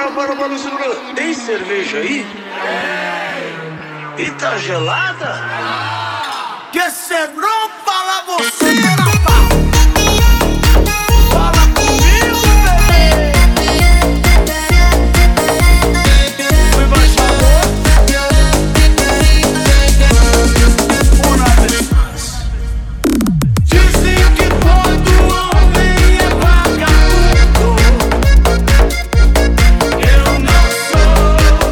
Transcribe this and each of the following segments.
para, segura. Tem cerveja aí? E tá gelada? Que cê não fala você, rapaz. Fala comigo, bebê. Fui baixador. Uma vez mais. Dizem que todo homem é vagabundo. Eu não sou.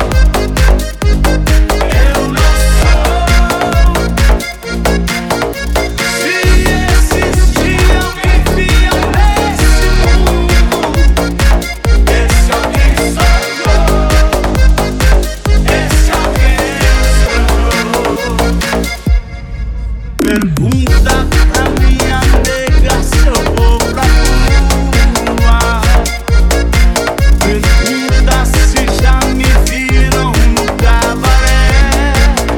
Se existir alguém fiel nesse mundo, esse alguém sou eu. Esse alguém sou eu. Pergunta pra minha nega se eu vou pra rua. Pergunta se já me viram no cabaré.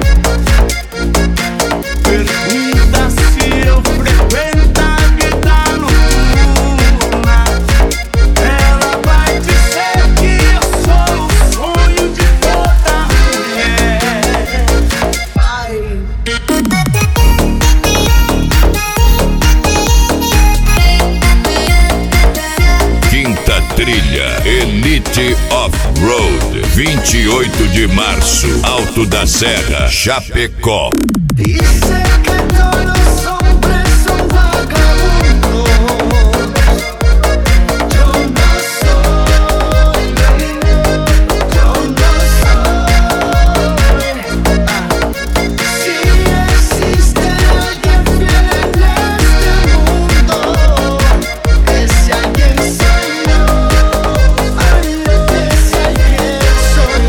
Pergunta se eu frequento a vida noturna. Ela vai dizer que eu sou o sonho de toda mulher. Ai. Quinta Trilha Elite Off-Road, 28 de março, Alto da Serra, Chapecó. Dice que todos los hombres son vagabundos. Yo no soy. Si existe alguien fiel en este mundo, ese alguien soy yo. Ay, ese alguien soy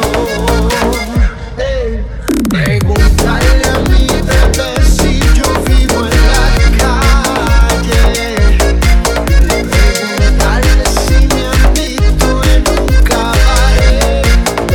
yo. Preguntarle a mi bebé si yo vivo en la calle. Preguntarle si me han visto en un cabaret.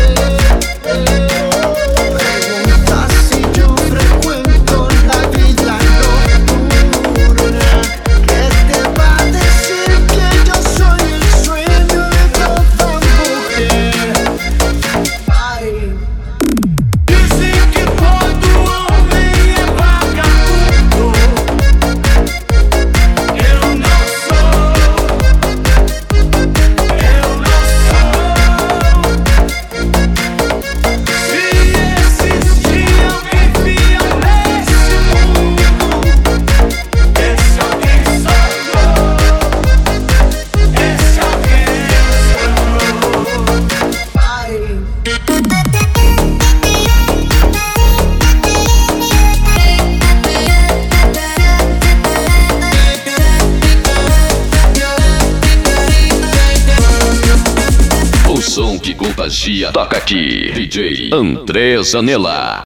Pregunta si yo frecuento la vida nocturna. Que te va a decir que yo soy el sueño de toda mujer. Ay. Dizem que todo homem é vagabundo. Eu não sou. Se existir alguém fiel nesse mundo, esse alguém sou eu. Esse alguém sou eu. Ai. O som que contagia toca aqui. DJ André Zanella.